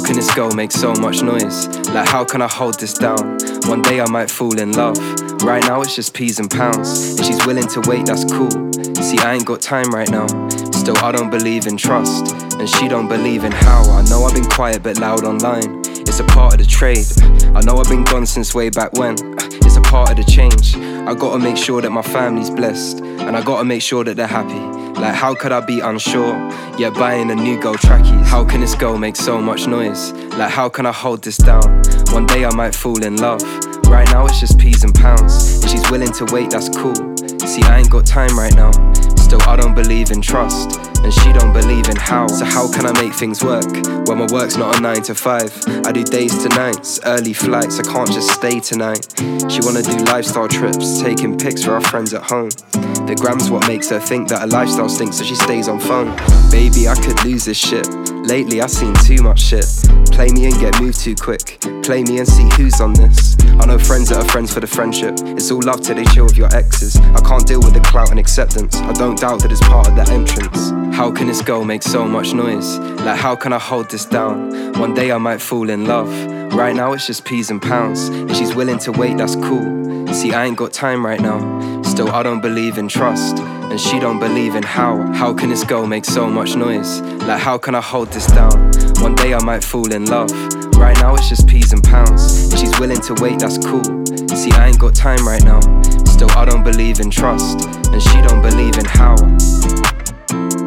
How can this girl make so much noise? Like how can I hold this down? One day I might fall in love. Right now it's just peas and pounds. If she's willing to wait, that's cool. See, I ain't got time right now. Still, I don't believe in trust, and she don't believe in how. I know I've been quiet but loud online. It's a part of the trade. I know I've been gone since way back when. It's a part of the change. I gotta make sure that my family's blessed, and I gotta make sure that they're happy. Like how could I be unsure, yet buying a new girl trackies? How can this girl make so much noise? Like how can I hold this down? One day I might fall in love. Right now it's just peas and pounds. If she's willing to wait, that's cool. See, I ain't got time right now. Still, I don't believe in trust, and she don't believe in how. So how can I make things work when my work's not a 9 to 5? I do days to nights, early flights, I can't just stay tonight. She wanna do lifestyle trips, taking pics for our friends at home. The gram's what makes her think that her lifestyle stinks, so she stays on phone. Baby, I could lose this shit. Lately I've seen too much shit. Play me and get moved too quick. Play me and see who's on this. I know friends that are friends for the friendship. It's all love till they chill with your exes. I can't deal with the clout and acceptance. I don't doubt that it's part of the entrance. How can this girl make so much noise? Like how can I hold this down? One day I might fall in love. Right now it's just peas and pounds. If she's willing to wait, that's cool. See, I ain't got time right now. Still, I don't believe in trust, and she don't believe in how. How can this girl make so much noise? Like how can I hold this down? One day I might fall in love. Right now it's just peas and pounds. If she's willing to wait, that's cool. See, I ain't got time right now. Still, I don't believe in trust, and she don't believe in how.